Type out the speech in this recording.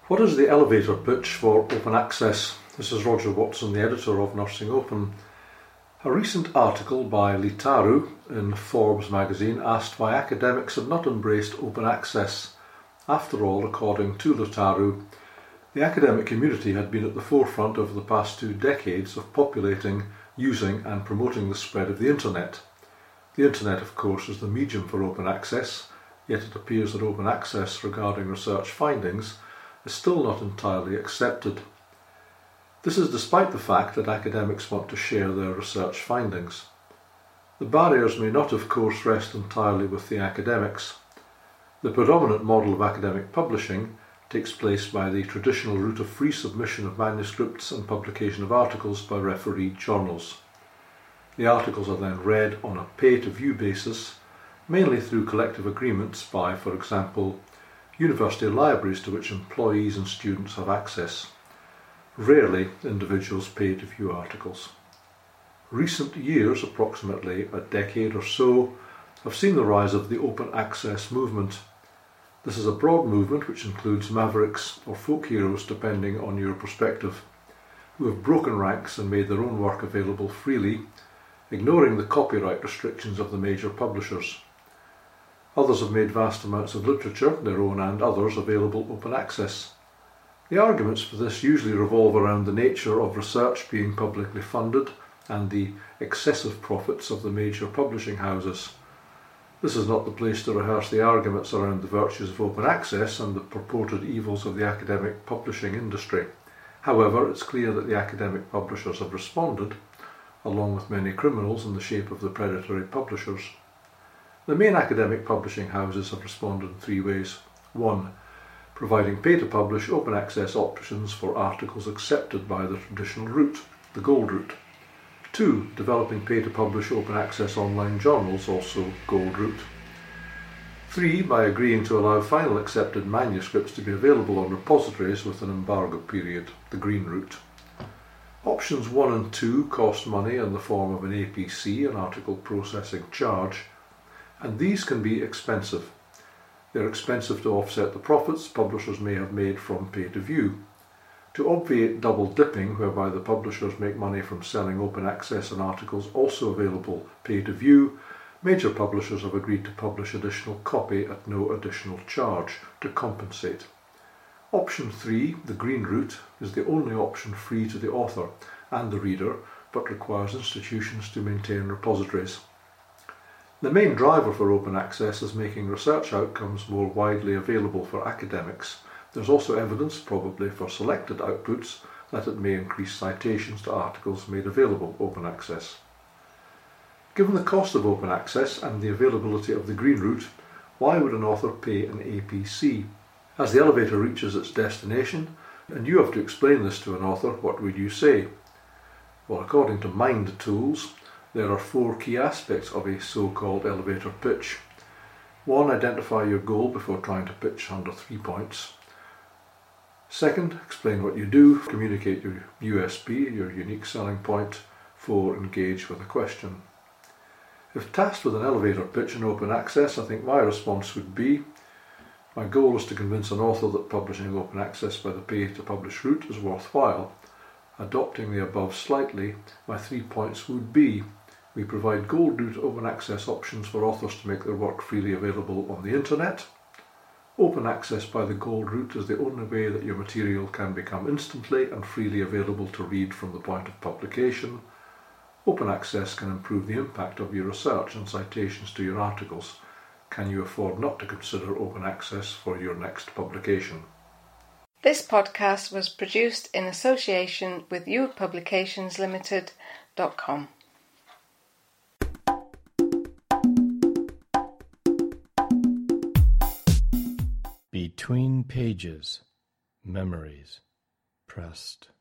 What is the elevator pitch for open access? This is Roger Watson, the editor of Nursing Open. A recent article by Litaru in Forbes magazine asked why academics have not embraced open access. After all, according to Litaru, the academic community had been at the forefront over the past 2 decades of populating, using and promoting the spread of the Internet. The Internet, of course, is the medium for open access, yet it appears that open access regarding research findings is still not entirely accepted. This is despite the fact that academics want to share their research findings. The barriers may not, of course, rest entirely with the academics. The predominant model of academic publishing takes place by the traditional route of free submission of manuscripts and publication of articles by refereed journals. The articles are then read on a pay-to-view basis, mainly through collective agreements by, for example, university libraries to which employees and students have access. Rarely individuals pay to view articles. Recent years, approximately a decade or so, have seen the rise of the open access movement. This is a broad movement which includes mavericks or folk heroes, depending on your perspective, who have broken ranks and made their own work available freely, ignoring the copyright restrictions of the major publishers. Others have made vast amounts of literature, their own and others, available open access. The arguments for this usually revolve around the nature of research being publicly funded and the excessive profits of the major publishing houses. This is not the place to rehearse the arguments around the virtues of open access and the purported evils of the academic publishing industry. However, it's clear that the academic publishers have responded, along with many criminals in the shape of the predatory publishers. The main academic publishing houses have responded in 3 ways. 1. Providing pay-to-publish open access options for articles accepted by the traditional route, the gold route. 2. Developing pay-to-publish open access online journals, also gold route. 3. By agreeing to allow final accepted manuscripts to be available on repositories with an embargo period, the green route. Options 1 and 2 cost money in the form of an APC, an article processing charge, and these can be expensive. They are expensive to offset the profits publishers may have made from pay-to-view. To obviate double dipping, whereby the publishers make money from selling open access and articles also available pay-to-view, major publishers have agreed to publish additional copy at no additional charge to compensate. Option 3, the green route, is the only option free to the author and the reader, but requires institutions to maintain repositories. The main driver for open access is making research outcomes more widely available for academics. There's also evidence, probably for selected outputs, that it may increase citations to articles made available open access. Given the cost of open access and the availability of the green route, why would an author pay an APC? As the elevator reaches its destination, and you have to explain this to an author, what would you say? Well, according to Mind Tools, there are 4 key aspects of a so-called elevator pitch. 1. Identify your goal before trying to pitch under 3 points. 2. Explain what you do. Communicate your USP, your unique selling point. 4. Engage with a question. If tasked with an elevator pitch in open access, I think my response would be, my goal is to convince an author that publishing open access by the pay-to-publish route is worthwhile. Adopting the above slightly, my 3 points would be: we provide gold route open access options for authors to make their work freely available on the Internet. Open access by the gold route is the only way that your material can become instantly and freely available to read from the point of publication. Open access can improve the impact of your research and citations to your articles. Can you afford not to consider open access for your next publication? This podcast was produced in association with youpublicationslimited.com. Between Pages, Memories, Pressed.